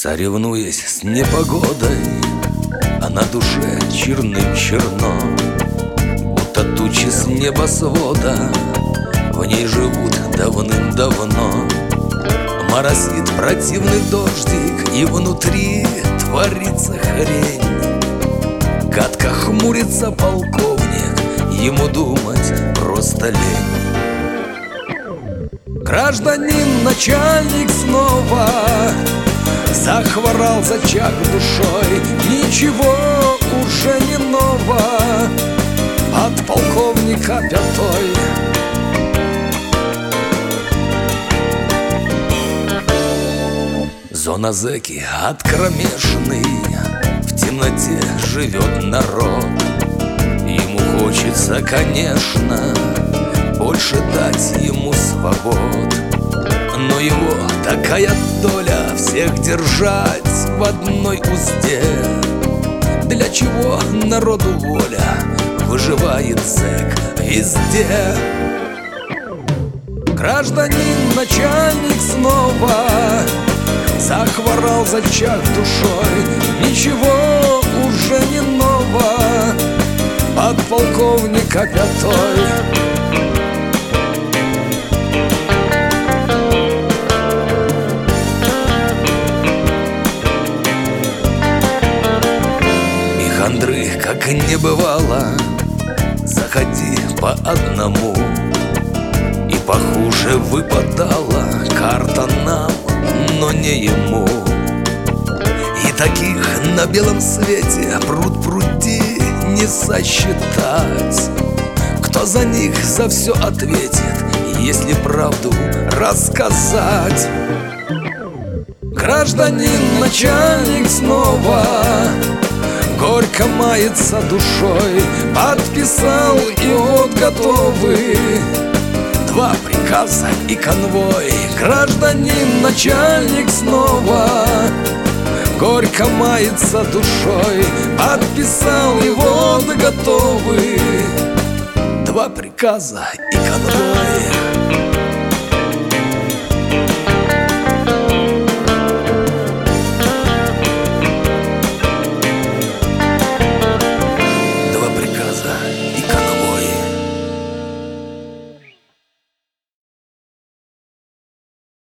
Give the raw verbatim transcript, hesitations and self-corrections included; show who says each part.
Speaker 1: Соревнуясь с непогодой, а на душе черным черно, будто тучи с небосвода в ней живут давным-давно. Моросит противный дождик, и внутри творится хрень. Гадко хмурится полковник, ему думать просто лень. Гражданин начальник снова захворал, зачах душой. Ничего уже не ново от полковника пятой. Зона зэки ад кромешный, в темноте живет народ. Ему хочется, конечно, больше дать ему свобод, но его такая доля — всех держать в одной узде. Для чего народу воля? Выживает зэк везде. Гражданин начальник снова захворал, зачах душой. Ничего уже не ново от полковника пятой. И хандры как не бывало, заходи по одному, и похуже выпадала карта нам, но не ему. И таких на белом свете пруд пруди не сосчитать. Кто за них за все ответит, если правду рассказать? Гражданин начальник снова горько мается душой. Подписал, и вот готовы два приказа и конвой. Гражданин начальник снова горько мается душой. Подписал, и вот готовы два приказа и конвой.